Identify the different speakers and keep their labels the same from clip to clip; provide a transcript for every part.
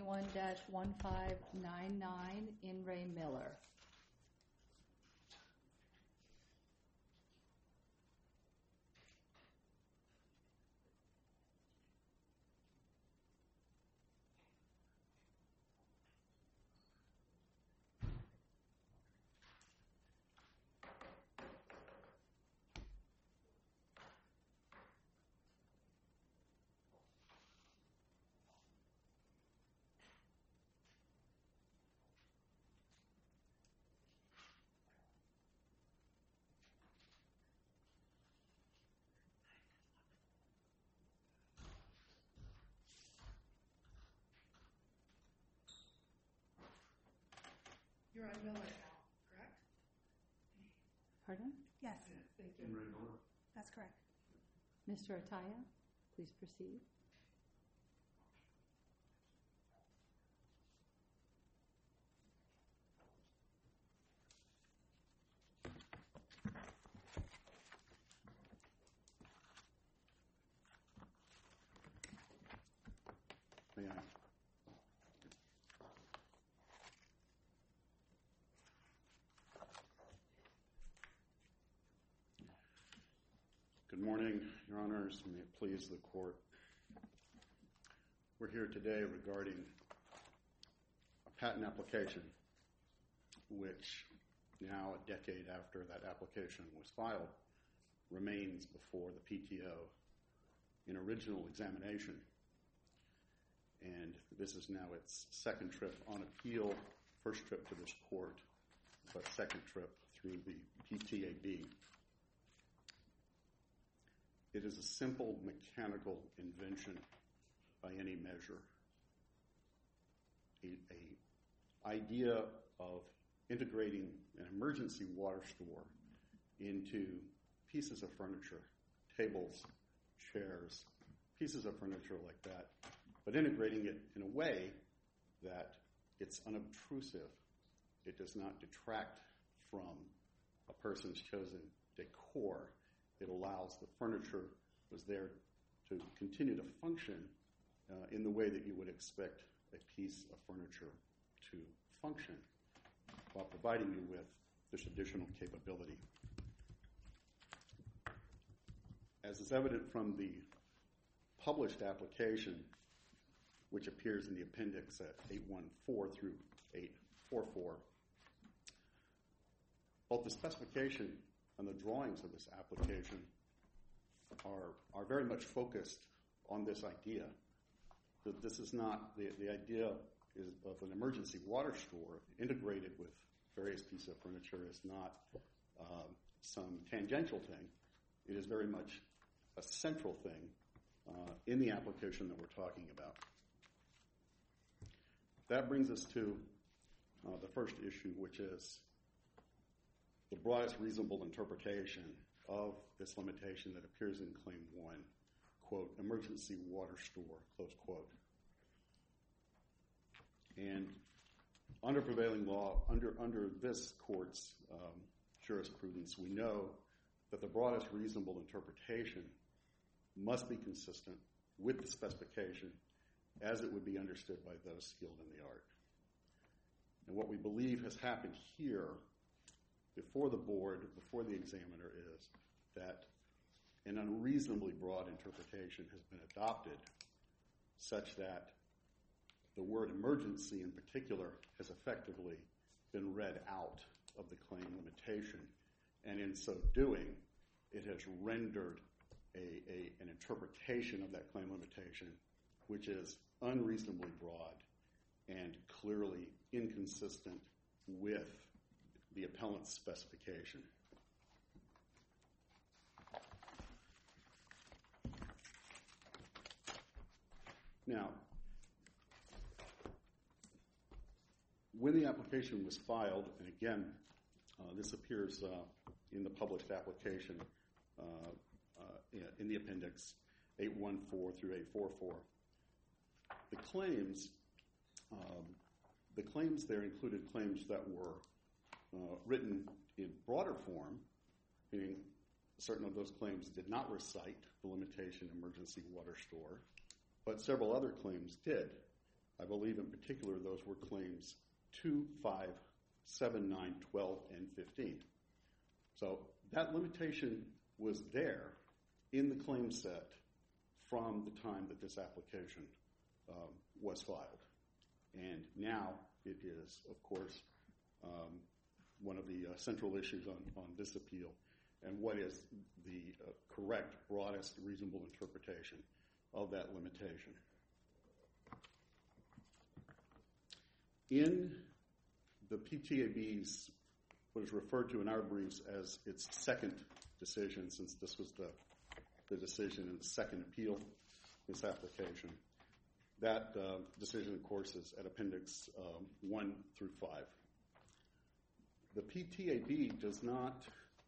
Speaker 1: 21-1599 in Ray Miller.
Speaker 2: You're on Miller now, correct?
Speaker 1: Pardon?
Speaker 3: Yes,
Speaker 2: Thank you.
Speaker 3: that's correct.
Speaker 1: Mr. Ataya, please proceed.
Speaker 4: May I? Good morning, Your Honors. May it please the Court. We're here today regarding a patent application which, now a decade after that application was filed, remains before the PTO in original examination. And this is now its second trip on appeal, first trip to this court, but second trip through the PTAB. It is a simple mechanical invention by any measure. An idea of integrating an emergency water store into pieces of furniture, tables, chairs, pieces of furniture like that, but integrating it in a way that it's unobtrusive. It does not detract from a person's chosen decor. It allows the furniture was there to continue to function in the way that you would expect a piece of furniture to function, while providing you with this additional capability. As is evident from the published application, which appears in the appendix at 814 through 844, both the specification and the drawings of this application are very much focused on this idea. That this is not, the idea is of an emergency water store integrated with various pieces of furniture is not some tangential thing. It is very much a central thing in the application that we're talking about. That brings us to the first issue, which is the broadest reasonable interpretation of this limitation that appears in Claim 1, quote, emergency water store, close quote. And under prevailing law, under this court's jurisprudence, we know that the broadest reasonable interpretation must be consistent with the specification as it would be understood by those skilled in the art. And what we believe has happened here before the board, before the examiner, is that an unreasonably broad interpretation has been adopted such that the word emergency in particular has effectively been read out of the claim limitation. And in so doing, it has rendered an interpretation of that claim limitation which is unreasonably broad and clearly inconsistent with the appellant's specification. Now, when the application was filed, and again, this appears in the published application in the appendix 814 through 844, the claims there included claims that were written in broader form, meaning certain of those claims did not recite the limitation emergency water store, but several other claims did. I believe in particular those were claims 2, 5, 7, 9, 12, and 15. So that limitation was there in the claim set from the time that this application was filed. And now it is, of course, one of the central issues on this appeal, and what is the correct, broadest, reasonable interpretation of that limitation. In the PTAB's, what is referred to in our briefs as its second decision, since this was the decision in the second appeal, this application, that decision, of course, is at Appendix 1 through 5. The PTAB does not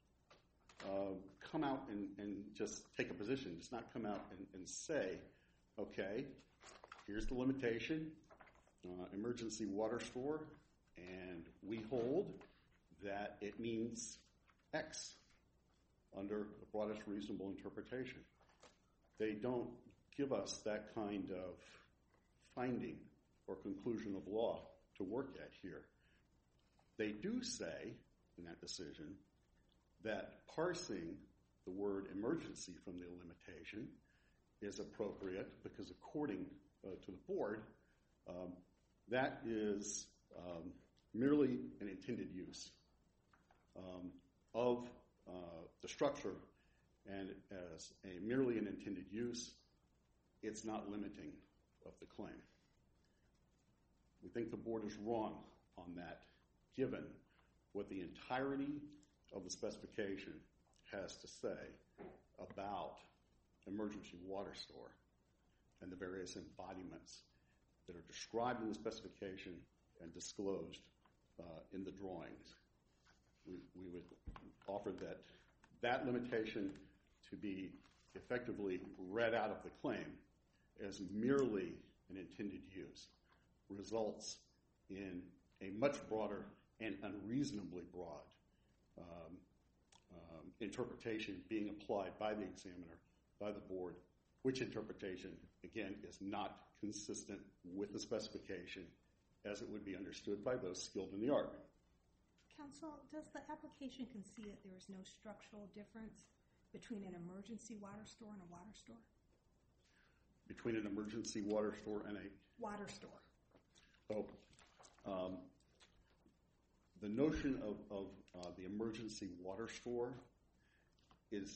Speaker 4: come out and just take a position, does not come out and say, okay, here's the limitation, emergency water store, and we hold that it means X under the broadest reasonable interpretation. They don't give us that kind of finding or conclusion of law to work at here. They do say in that decision that parsing the word emergency from the limitation is appropriate because according to the board, that is merely an intended use of the structure, and as merely an intended use, it's not limiting of the claim. We think the board is wrong on that, given what the entirety of the specification has to say about emergency water store and the various embodiments that are described in the specification and disclosed in the drawings. We would offer that limitation to be effectively read out of the claim as merely an intended use results in a much broader and unreasonably broad interpretation being applied by the examiner, by the board, which interpretation, again, is not consistent with the specification as it would be understood by those skilled in the art.
Speaker 3: Counsel, does the application concede that there is no structural difference between an emergency water store and a water store?
Speaker 4: Between an emergency water store and a
Speaker 3: water store.
Speaker 4: The notion of the emergency water store is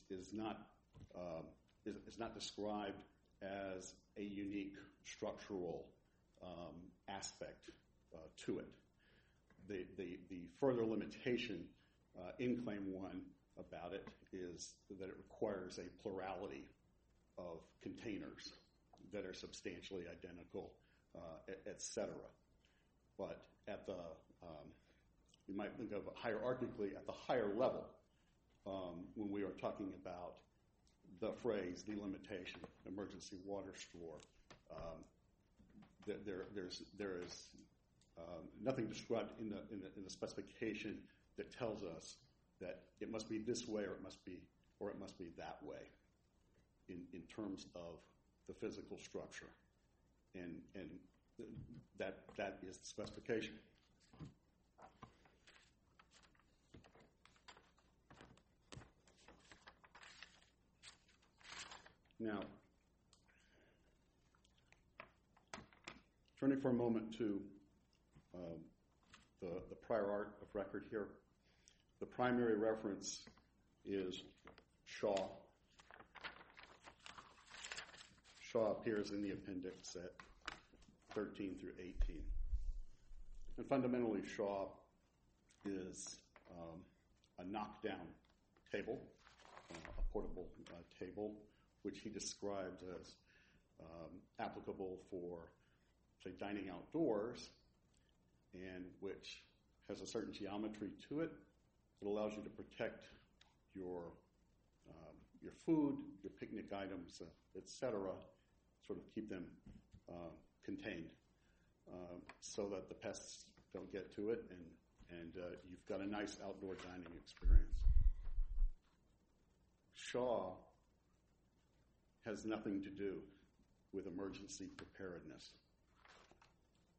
Speaker 4: not described as a unique structural aspect to it. The further limitation in Claim 1 about it is that it requires a plurality of containers that are substantially identical, etc. But at the, you might think of hierarchically at the higher level, when we are talking about the phrase, the limitation, emergency water store, there is nothing described in the specification that tells us that it must be this way or it must be that way in terms of the physical structure, and that is the specification. Now, turning for a moment to the prior art of record here, the primary reference is Shaw. Shaw appears in the appendix at 13 through 18. And fundamentally, Shaw is a knockdown table, a portable table, which he described as applicable for, say, dining outdoors, and which has a certain geometry to it that allows you to protect your food, your picnic items, etc., sort of keep them contained so that the pests don't get to it, and you've got a nice outdoor dining experience. Shaw has nothing to do with emergency preparedness.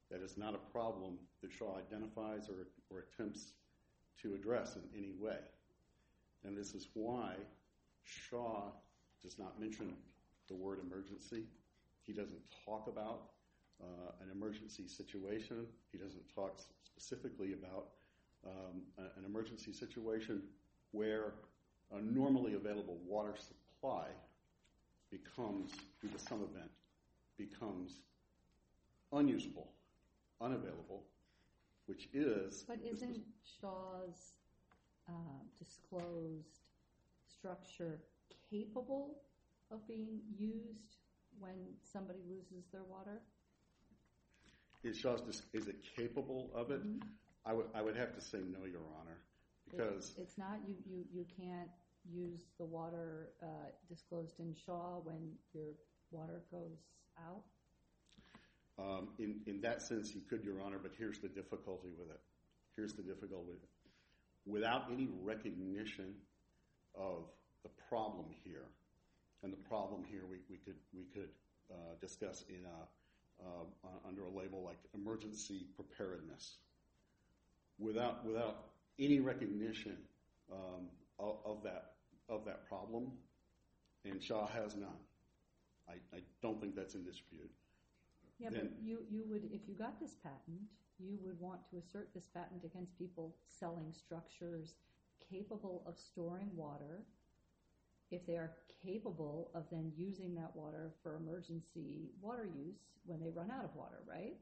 Speaker 4: That is not a problem that Shaw identifies or attempts to address in any way. And this is why Shaw does not mention the word emergency. He doesn't talk about an emergency situation. He doesn't talk specifically about an emergency situation where a normally available water supply becomes, due to some event, becomes unusable, unavailable, which is...
Speaker 1: But isn't Shaw's disclosed structure capable of being used when somebody loses their water?
Speaker 4: Is it capable of it?
Speaker 1: Mm-hmm.
Speaker 4: I would have to say no, Your Honor, because...
Speaker 1: It's not, you can't use the water disclosed in Shaw when your water goes out?
Speaker 4: In that sense, you could, Your Honor, but here's the difficulty with it. Without any recognition of the problem here, and the problem here we could discuss in under a label like emergency preparedness. Without any recognition of that problem, and Shaw has none. I don't think that's in dispute.
Speaker 1: Yeah, but you would, if you got this patent, you would want to assert this patent against people selling structures capable of storing water, if they are capable of then using that water for emergency water use when they run out of water, right?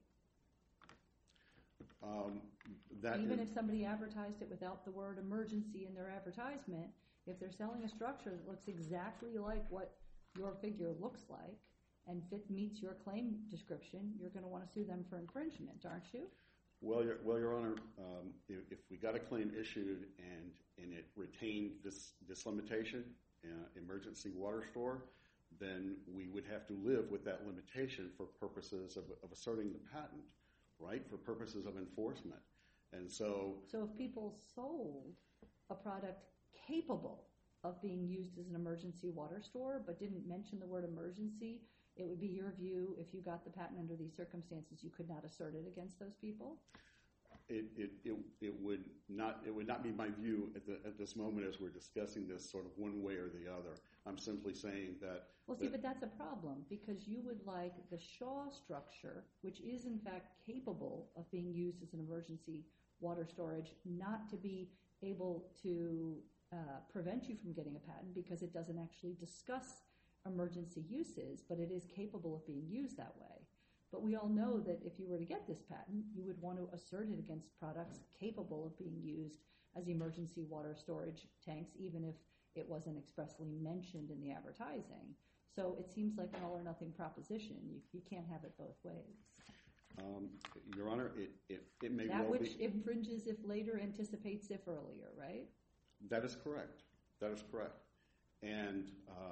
Speaker 1: Even if somebody advertised it without the word emergency in their advertisement, if they're selling a structure that looks exactly like what your figure looks like and meets your claim description, you're going to want to sue them for infringement, aren't you?
Speaker 4: Well, Your Honor, if we got a claim issued and it retained this limitation, emergency water store, then we would have to live with that limitation for purposes of asserting the patent, right? For purposes of enforcement. And so
Speaker 1: if people sold a product capable of being used as an emergency water store but didn't mention the word emergency, it would be your view, if you got the patent under these circumstances, you could not assert it against those people?
Speaker 4: It would not be my view at this moment as we're discussing this sort of one way or the other. I'm simply saying that...
Speaker 1: Well, see, but that's a problem, because you would like the Shaw structure, which is in fact capable of being used as an emergency water storage, not to be able to prevent you from getting a patent because it doesn't actually discuss emergency uses, but it is capable of being used that way. But we all know that if you were to get this patent, you would want to assert it against products capable of being used as emergency water storage tanks, even if it wasn't expressly mentioned in the advertising. So it seems like an all-or-nothing proposition. You can't have it both ways.
Speaker 4: Your Honor, it may
Speaker 1: that
Speaker 4: well be...
Speaker 1: That which infringes if later, anticipates if earlier, right?
Speaker 4: That is correct. That is correct. And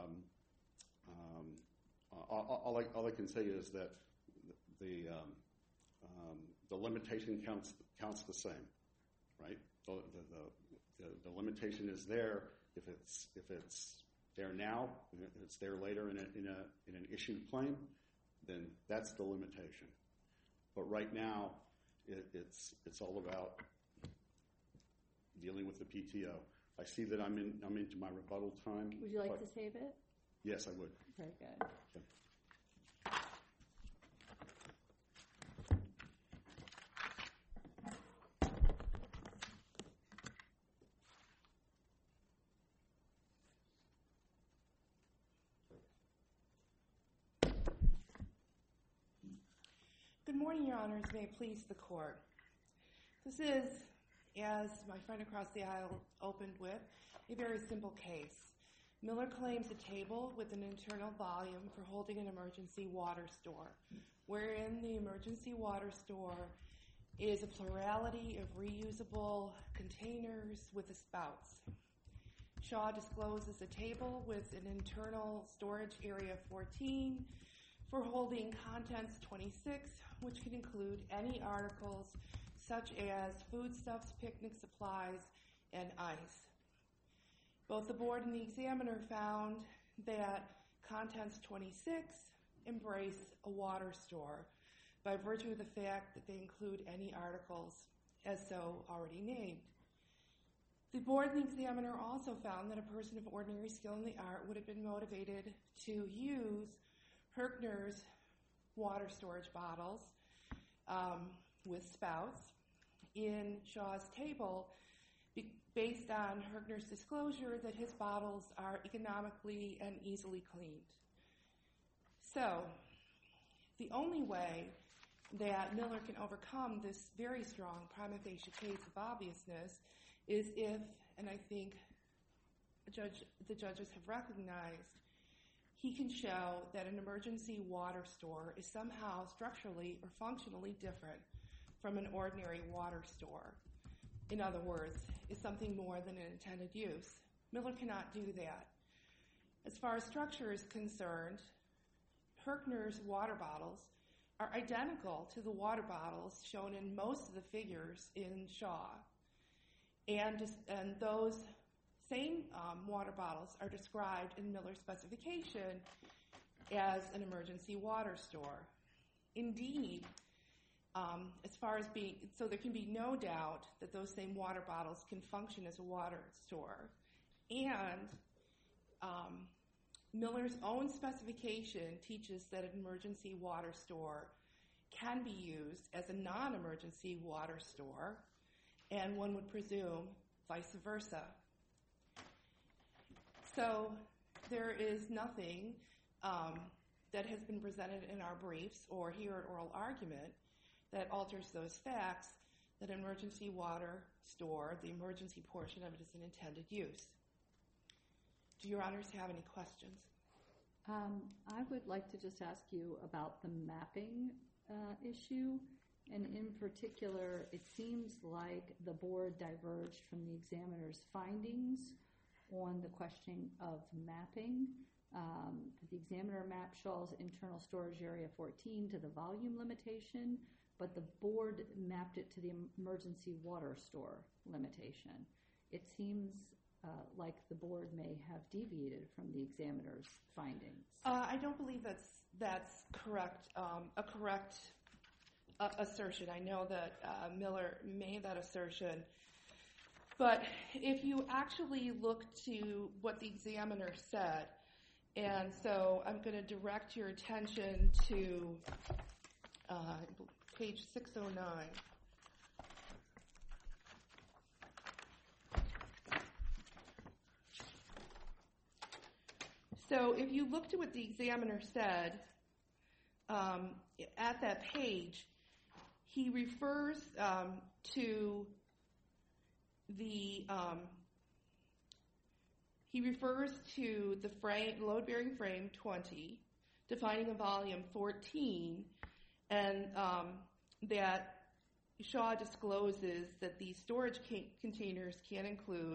Speaker 4: all I can say is that the limitation counts the same, right? The limitation is there if it's there now, if it's there later in an issued claim, then that's the limitation. But right now, it's all about dealing with the PTO. I see that I'm into my rebuttal time.
Speaker 1: Would you like to save it?
Speaker 4: Yes, I would.
Speaker 1: Very good.
Speaker 4: Okay.
Speaker 2: Good morning, Your Honors. May it please the Court. This is, as my friend across the aisle opened with, a very simple case. Miller claims a table with an internal volume for holding an emergency water store, wherein the emergency water store is a plurality of reusable containers with the spouts. Shaw discloses a table with an internal storage area 14 for holding contents 26, which can include any articles such as foodstuffs, picnic supplies, and ice. Both the board and the examiner found that contents 26 embrace a water store. by virtue of the fact that they include any articles as so already named. The board and the examiner also found that a person of ordinary skill in the art would have been motivated to use Herkner's water storage bottles with spouts in Shaw's table based on Herkner's disclosure that his bottles are economically and easily cleaned. So, the only way that Miller can overcome this very strong prima facie case of obviousness is if, and I think the judges have recognized, he can show that an emergency water store is somehow structurally or functionally different from an ordinary water store. In other words, is something more than an intended use. Miller cannot do that. As far as structure is concerned, Herkner's water bottles are identical to the water bottles shown in most of the figures in Shaw. And those same water bottles are described in Miller's specification as an emergency water store. Indeed, so there can be no doubt that those same water bottles can function as a water store. And Miller's own specification teaches that an emergency water store can be used as a non-emergency water store, and one would presume vice versa. So there is nothing that has been presented in our briefs or here at oral argument that alters those facts that an emergency water store, the emergency portion of it, is an intended use. Do your honors have any questions?
Speaker 1: I would like to just ask you about the mapping issue. And in particular, it seems like the board diverged from the examiner's findings on the question of mapping. The examiner mapped Shaw's internal storage area 14 to the volume limitation, but the board mapped it to the emergency water store limitation. It seems like the board may have deviated from the examiner's findings.
Speaker 2: I don't believe that's correct. A correct assertion. I know that Miller made that assertion. But if you actually look to what the examiner said, and so I'm going to direct your attention to page 609. So if you look to what the examiner said at that page, he refers to the load-bearing frame 20, defining a volume 14, and that Shaw discloses that these storage containers can include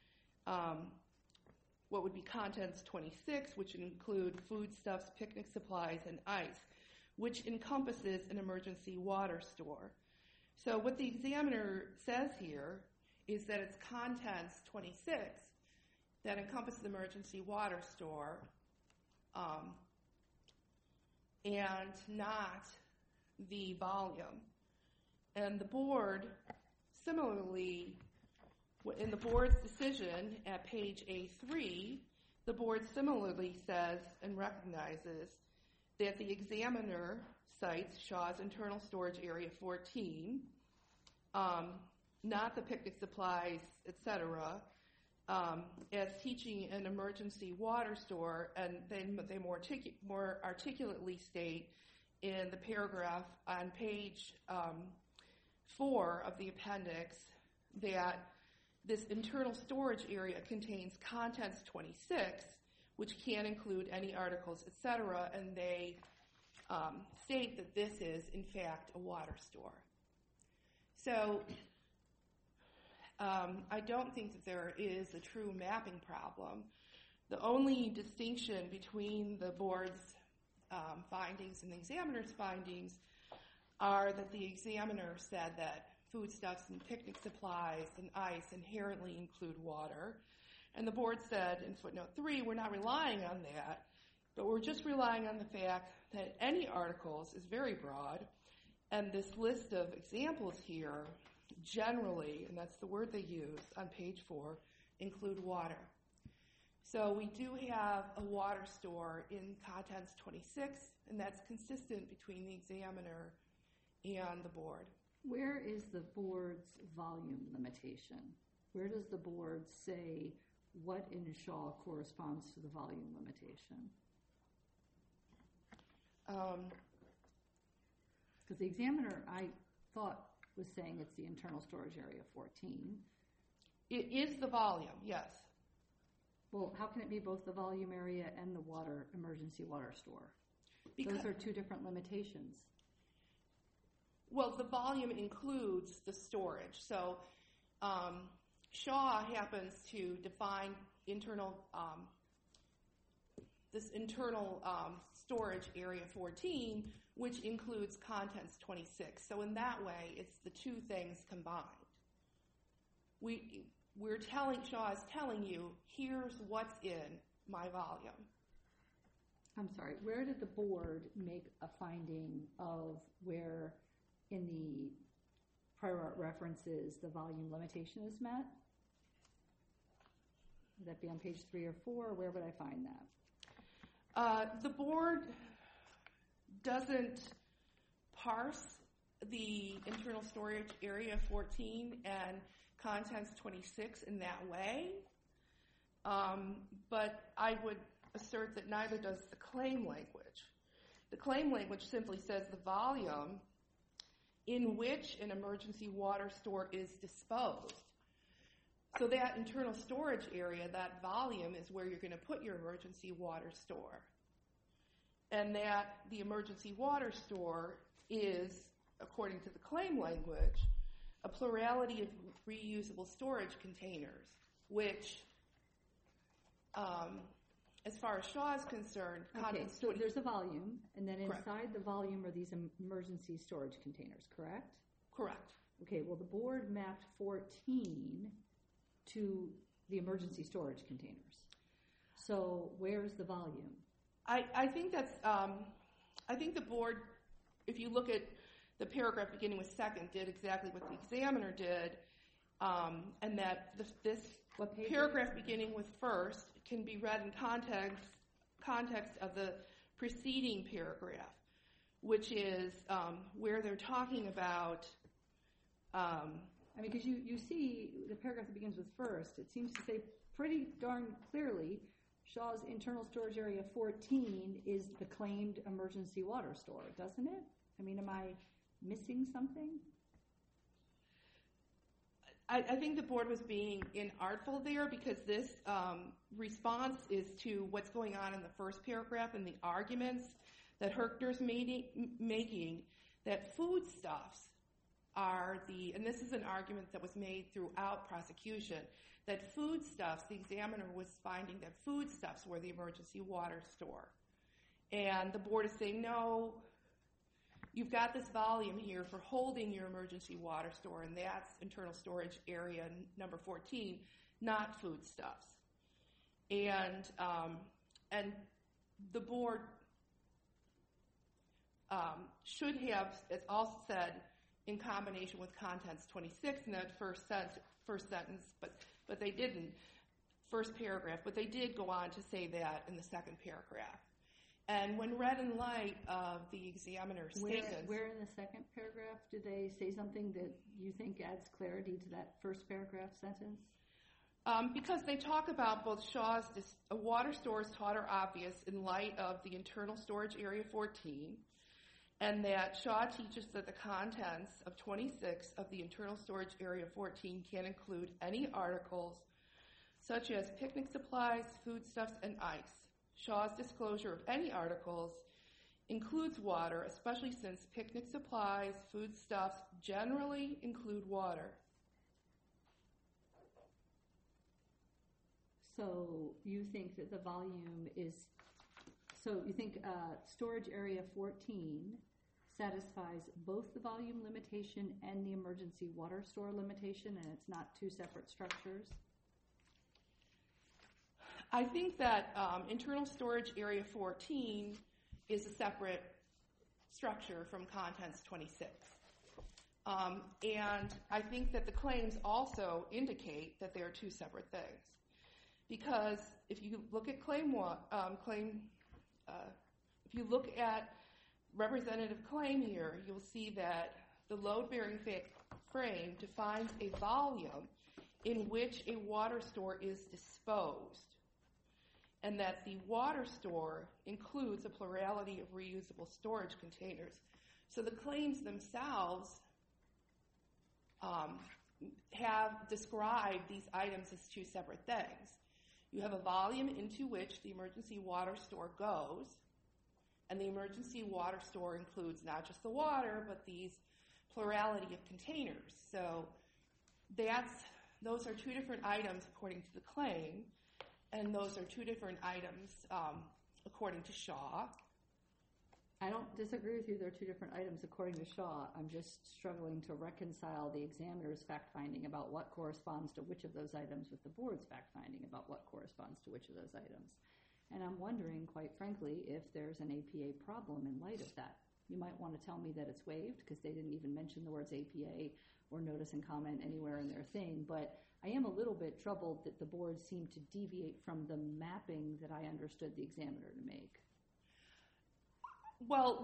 Speaker 2: what would be contents 26, which include foodstuffs, picnic supplies, and ice, which encompasses an emergency water store. So what the examiner says here is that it's contents 26 that encompass the emergency water store and not the volume. And the board, similarly, in the board's decision at page A3, the board similarly says and recognizes that the examiner cites Shaw's internal storage area 14, not the picnic supplies, etc., as teaching an emergency water store, and then they more articulately state in the paragraph on page 4 of the appendix that this internal storage area contains contents 26, which can include any articles, etc., and they state that this is, in fact, a water store. So I don't think that there is a true mapping problem. The only distinction between the board's findings and the examiner's findings are that the examiner said that foodstuffs and picnic supplies and ice inherently include water. And the board said in footnote 3, we're not relying on that, but we're just relying on the fact that any articles is very broad, And this list of examples here, generally, and that's the word they use on page 4, include water. So we do have a water store in contents 26, and that's consistent between the examiner and the board.
Speaker 1: Where is the board's volume limitation? Where does the board say what in Shaw corresponds to the volume limitation? Because the examiner, I thought, was saying it's the internal storage area 14.
Speaker 2: It is the volume, yes.
Speaker 1: Well, how can it be both the volume area and the emergency water store? Those are two different limitations.
Speaker 2: Well, the volume includes the storage. So Shaw happens to define this internal storage area 14, which includes contents 26. So in that way, it's the two things combined. Shaw is telling you, here's what's in my volume.
Speaker 1: I'm sorry, where did the board make a finding of where in the prior art references the volume limitation is met? Would that be on page 3 or 4? Where would I find that?
Speaker 2: The board doesn't parse the internal storage area 14 and contents 26 in that way, but I would assert that neither does the claim language. The claim language simply says the volume in which an emergency water store is disposed. So that internal storage area, that volume, is where you're going to put your emergency water store. And that the emergency water store is, according to the claim language, a plurality of reusable storage containers, which, as far as Shaw is concerned,
Speaker 1: okay, so there's a volume, and then
Speaker 2: Correct.
Speaker 1: Inside the volume are these emergency storage containers, correct?
Speaker 2: Correct.
Speaker 1: Okay, well, the board mapped 14 to the emergency storage containers. So where's the volume?
Speaker 2: I think that's, I think the board, if you look at the paragraph beginning with second, did exactly what the examiner did, and that this paragraph beginning with first can be read in context of the preceding paragraph, which is where they're talking about.
Speaker 1: I mean, because you see the paragraph that begins with first, it seems to say pretty darn clearly Shaw's internal storage area 14 is the claimed emergency water store, doesn't it? I mean, am I missing something?
Speaker 2: I think the board was being inartful there because this response is to what's going on in the first paragraph and the arguments that Herkner's making that foodstuffs are and this is an argument that was made throughout prosecution, that foodstuffs, the examiner was finding that foodstuffs were the emergency water store. And the board is saying, no, you've got this volume here for holding your emergency water store, and that's internal storage area number 14, not foodstuffs. And the board should have, as also said, in combination with contents 26 in that first sentence, but they didn't, first paragraph, but they did go on to say that in the second paragraph. And when read in light of the examiner's statements...
Speaker 1: Where in the second paragraph do they say something that you think adds clarity to that first paragraph sentence?
Speaker 2: Because they talk about both Shaw's water stores taught are obvious in light of the internal storage area 14, and that Shaw teaches that the contents of 26 of the internal storage area 14 can include any articles such as picnic supplies, foodstuffs, and ice. Shaw's disclosure of any articles includes water, especially since picnic supplies, foodstuffs generally include water.
Speaker 1: So you think that the volume is, so you think storage area 14 satisfies both the volume limitation and the emergency water store limitation, and it's not two separate structures?
Speaker 2: I think that internal storage area 14 is a separate structure from Contents 26. And I think that the claims also indicate that they are two separate things. Because if you look at if you look at representative claim here, you'll see that the load-bearing frame defines a volume in which a water store is disposed, and that the water store includes a plurality of reusable storage containers. So the claims themselves have described these items as two separate things. You have a volume into which the emergency water store goes, and the emergency water store includes not just the water, but these plurality of containers. So those are two different items according to the claim, and those are two different items according to Shaw.
Speaker 1: I don't disagree with you. They're two different items according to Shaw. I'm just struggling to reconcile the examiner's fact-finding about what corresponds to which of those items with the board's fact-finding about what corresponds to which of those items. And I'm wondering, quite frankly, if there's an APA problem in light of that. You might want to tell me that it's waived because they didn't even mention the words APA or notice and comment anywhere in their thing. But I am a little bit troubled that the board seemed to deviate from the mapping that I understood the examiner to make.
Speaker 2: Well,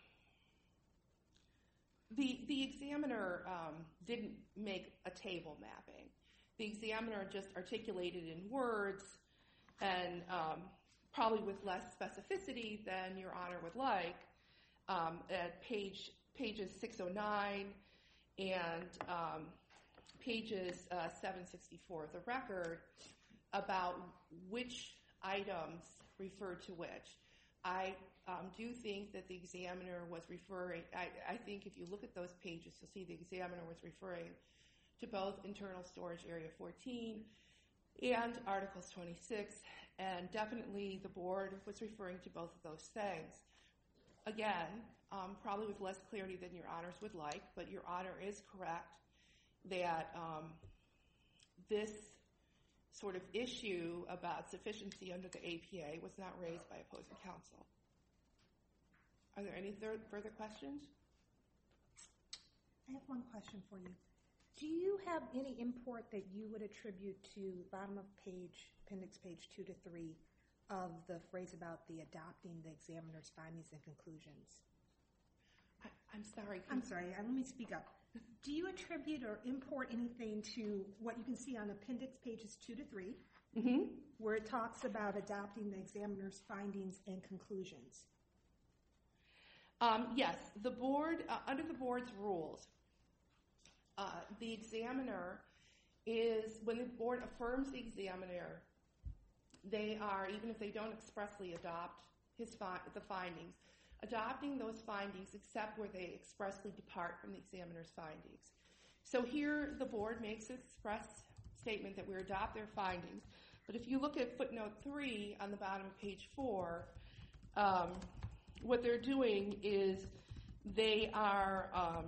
Speaker 2: the examiner didn't make a table mapping. The examiner just articulated in words and probably with less specificity than Your Honor would like at pages 609 and pages 764 of the record about which items refer to which. I do think that the examiner was referring, I think if you look at those pages, you'll see the examiner was referring to both internal storage area 14 and Articles 26, and definitely the board was referring to both of those things. Again, probably with less clarity than Your Honors would like, but Your Honor is correct that this sort of issue about sufficiency under the APA was not raised by opposing counsel. Are there any further questions?
Speaker 3: I have one question for you. Do you have any import that you would attribute to bottom of page, appendix page 2 to 3 of the phrase about the adopting the examiner's findings and conclusions?
Speaker 2: I'm sorry.
Speaker 3: I'm sorry, let me speak up. Do you attribute or import anything to what you can see on appendix pages 2 to 3, where it talks about adopting the examiner's findings and conclusions?
Speaker 2: Yes, the board, under the board's rules, the examiner is, when the board affirms the examiner, they are, even if they don't expressly adopt the findings, adopting those findings except where they expressly depart from the examiner's findings. So here the board makes an express statement that we adopt their findings, but if you look at footnote 3 on the bottom of page 4, what they're doing is they are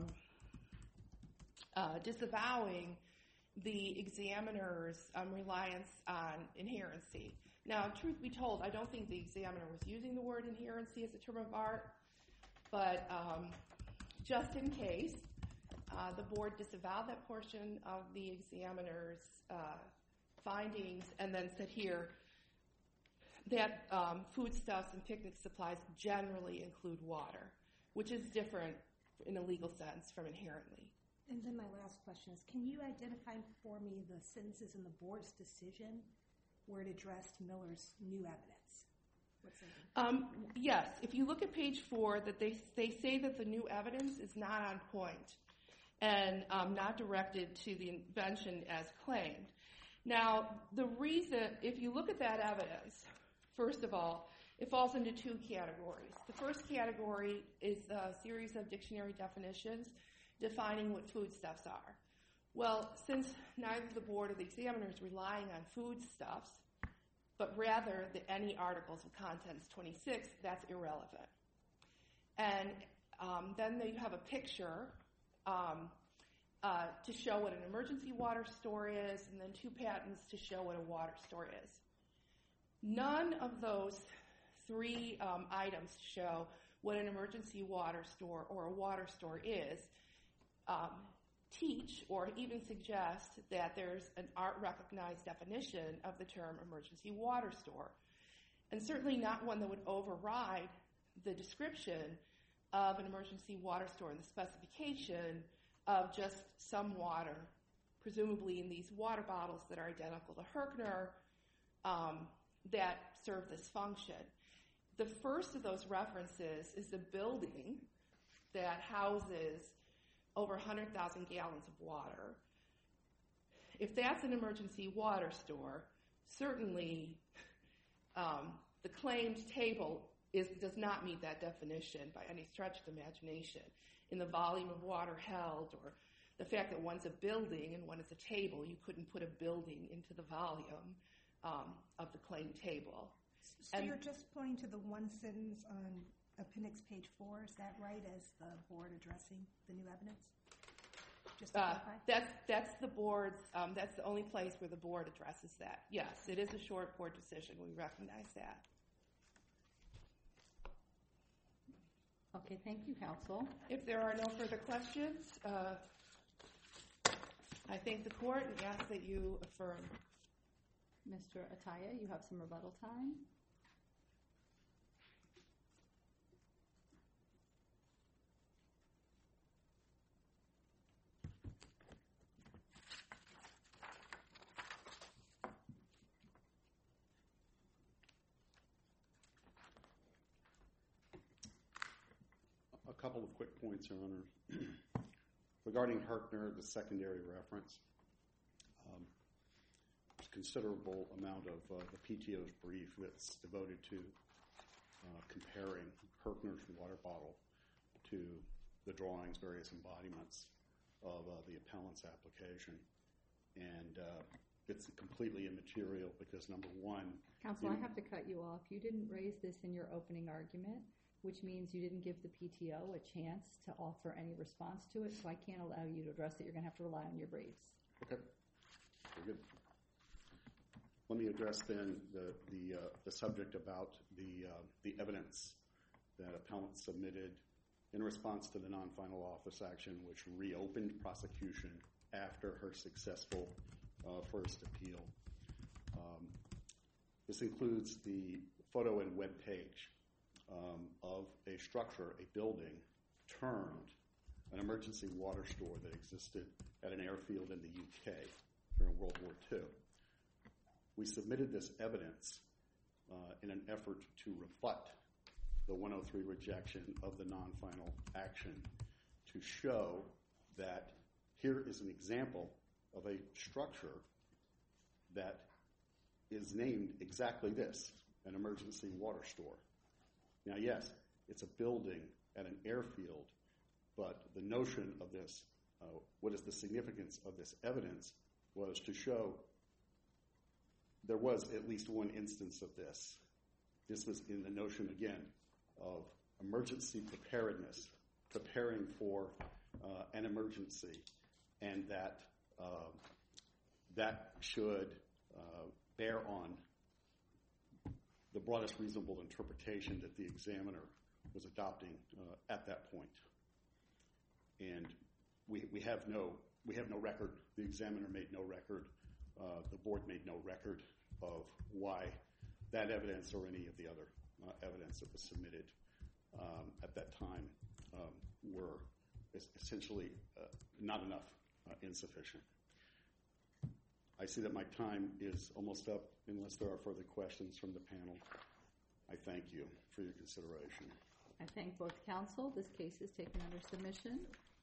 Speaker 2: disavowing the examiner's reliance on inherency. Now, truth be told, I don't think the examiner was using the word inherency as a term of art, but just in case, the board disavowed that portion of the examiner's findings and then said here that foodstuffs and picnic supplies generally include water, which is different in a legal sense from inherently.
Speaker 3: And then my last question is, can you identify for me the sentences in the board's decision where it addressed Miller's new evidence?
Speaker 2: Yes, if you look at page 4, that they say that the new evidence is not on point and not directed to the invention as claimed. Now, the reason, if you look at that evidence, first of all, it falls into two categories. The first category is a series of dictionary definitions defining what foodstuffs are. Well, since neither the board or the examiner is relying on foodstuffs, but rather any articles of Contents 26, that's irrelevant. And then you have a picture to show what an emergency water store is, and then two patents to show what a water store is. None of those three items show what an emergency water store or a water store is, teach or even suggest that there's an art-recognized definition of the term emergency water store, and certainly not one that would override the description of an emergency water store in the specification of just some water, presumably in these water bottles that are identical to Herkner, that serve this function. The first of those references is the building that houses over 100,000 gallons of water. If that's an emergency water store, certainly the claimed table does not meet that definition by any stretch of the imagination in the volume of water held, or the fact that one's a building and one is a table. You couldn't put a building into the volume of the claimed table.
Speaker 3: So you're just pointing to the one sentence on appendix page 4, is that right, as the board addressing the new evidence? Just to clarify?
Speaker 2: That's the board's, that's the only place where the board addresses that. Yes, it is a short board decision. We recognize that.
Speaker 1: Okay, thank you, counsel.
Speaker 2: If there are no further questions, I thank the court and ask that you affirm.
Speaker 1: Mr. Ataya, you have some rebuttal time.
Speaker 4: A couple of quick points, Your Honor. Regarding Herkner, the secondary reference, there's a considerable amount of the PTO's brief that's devoted to comparing Herkner's water bottle to the drawings, various embodiments of the appellant's application. And it's completely immaterial because, number one...
Speaker 1: Counsel, I have to cut you off. You didn't raise this in your opening argument, which means you didn't give the PTO a chance to offer any response to it, so I can't allow you to address it. You're going to have to rely on your briefs.
Speaker 4: Okay. Very good. Let me address then the subject about the evidence that appellant submitted in response to the non-final office action, which reopened prosecution after her successful first appeal. This includes the photo and web page of a structure, a building, termed an emergency water store that existed at an airfield in the UK during World War II. We submitted this evidence in an effort to rebut the 103 rejection of the non-final action, to show that here is an example of a structure that is named exactly this, an emergency water store. Now, yes, it's a building at an airfield, but the notion of this, what is the significance of this evidence, was to show there was at least one instance of this. This was in the notion, again, of emergency preparedness, preparing for an emergency, and that that should bear on the broadest reasonable interpretation that the examiner was adopting at that point. And we have no record. The examiner made no record. The board made no record of why that evidence or any of the other evidence that was submitted at that time were essentially not enough, insufficient. I see that my time is almost up. Unless there are further questions from the panel, I thank you for your consideration.
Speaker 1: I thank both counsel. This case is taken under submission.